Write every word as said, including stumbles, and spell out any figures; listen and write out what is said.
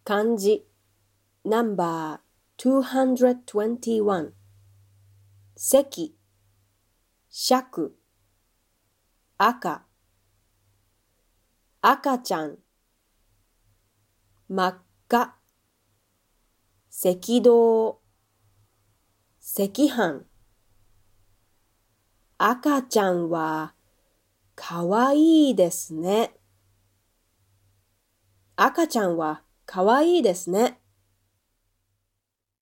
漢字ナンバーにひゃくにじゅういち席尺赤赤ちゃん真っ赤赤道赤飯赤ちゃんはかわいいですね。赤ちゃんはかわいいですね。